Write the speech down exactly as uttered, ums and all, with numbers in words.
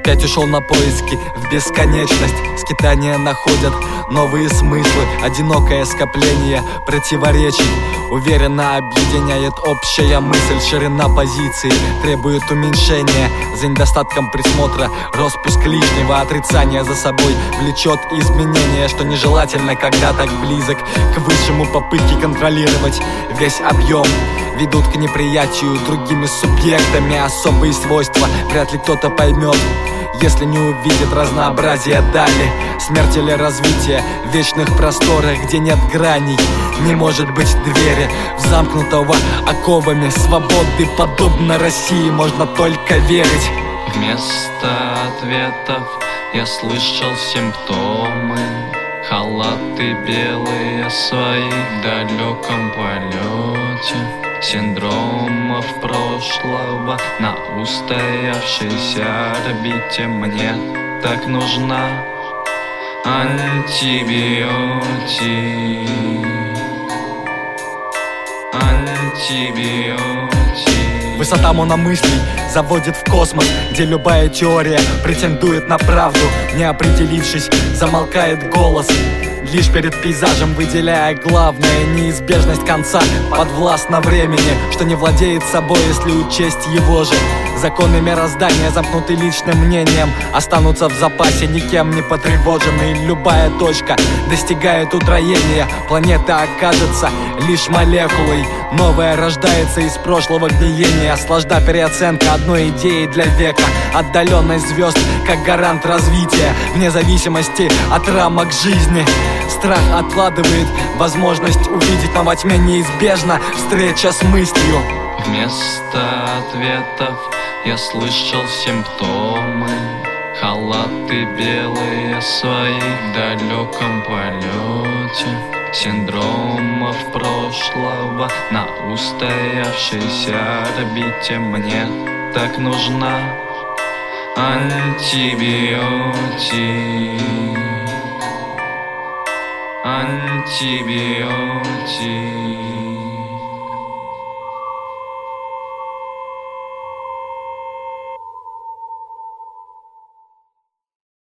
опять ушел на поиски в бесконечность. Скитания находят новые смыслы, одинокое скопление противоречий уверенно объединяет общая мысль. Ширина позиции требует уменьшения за недостатком присмотра. Распуск лишнего отрицания за собой влечет изменения, что нежелательно, когда так близок к высшему. Попытки контролировать весь объем ведут к неприятию другими субъектами. Особые свойства вряд ли кто-то поймет, если не увидит разнообразие дали. Смерть или развитие в вечных просторах, где нет граней, не может быть двери в замкнутого оковами свободы. Подобно России можно только верить. Вместо ответов я слышал симптомы, халаты белые свои в далеком полете, синдромов прошлого на устоявшейся орбите. Мне так нужна антибиотик, антибиотик. Высота мономыслей заводит в космос, где любая теория претендует на правду. Не определившись, замолкает голос, лишь перед пейзажем выделяя главное. Неизбежность конца подвластна времени, что не владеет собой, если учесть его же. Законы мироздания, замкнуты личным мнением, останутся в запасе, никем не потревоженные. Любая точка достигает утроения, планета окажется лишь молекулой. Новая рождается из прошлого гниения, сложна переоценка одной идеи для века. Отдаленность звезд как гарант развития, вне зависимости от рамок жизни. Страх откладывает возможность увидеть, но во тьме неизбежна встреча с мыслью. Вместо ответов я слышал симптомы, халаты белые свои в далеком полете, синдромов прошлого на устоявшейся орбите. Мне так нужна антибиотик, антибиотик.